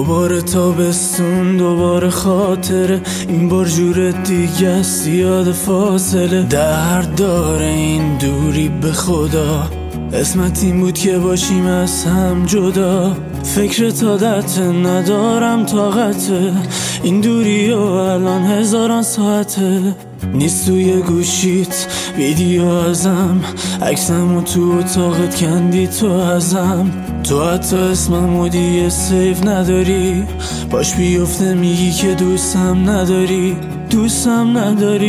دوباره تابستون، دوباره خاطره، این بار جور دیگه است، یاد فاصله. درد داره این دوری به خدا، قسمت این بود که باشیم از هم جدا. فکر عادت ندارم طاقته، این دوری و الان هزاران ساعته. نیست توی گوشیت ویدیو ازم، عکسمو تو اتاقت کندی تو ازم. تو حتی اسممو دیگه سیف نداری، باش بیفته میگی که دوستم نداری. دوستم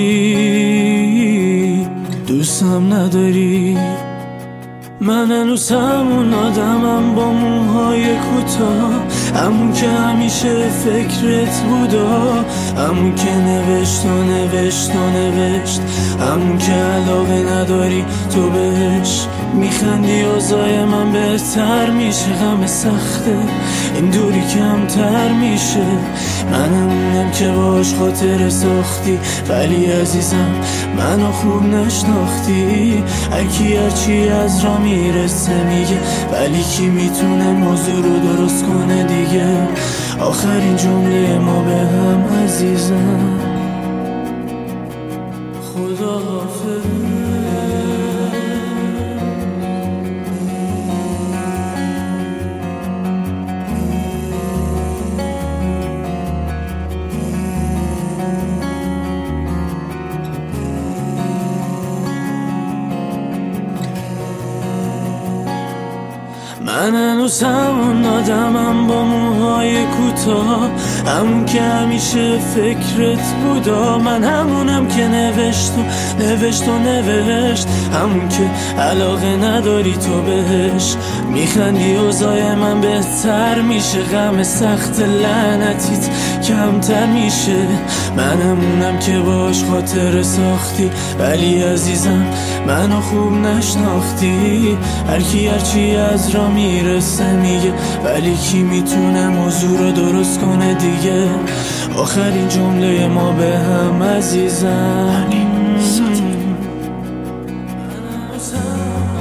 نداری، دوستم نداری. من هنوز همون آدمم با موهای کوتاه، همون که همیشه فکرت بودا، همون که نوشت و نوشت و نوشت، همون که علاقه نداری تو بهش. میخندی اوضاع من بهتر میشه، غم سخته این دوری کمتر میشه. من همونم که باش خاطر ساختی، ولی عزیزم منو خوب نشناختی. هرچی از را میرسه میگه، ولی کی میتونه موضوع رو درست کنه دیگه. آخرین جمله ما به هم عزیزم، خداحافظ. من هنوز همون آدمم با موهای کوتاه، همون که همیشه فکرت بودا. من همونم که نوشت و نوشت و نوشت، همون که علاقه نداری تو بهش. میخندی اوضاع من بهتر میشه، غم سخت لعنتیت کمتر میشه. من همونم که باش خاطر ساختی، ولی عزیزم منو خوب نشناختی. هرچی از را میرسه میگه، ولی کی میتونه موضوع رو درست کنه دیگه. آخرین جمله ما به هم عزیزم.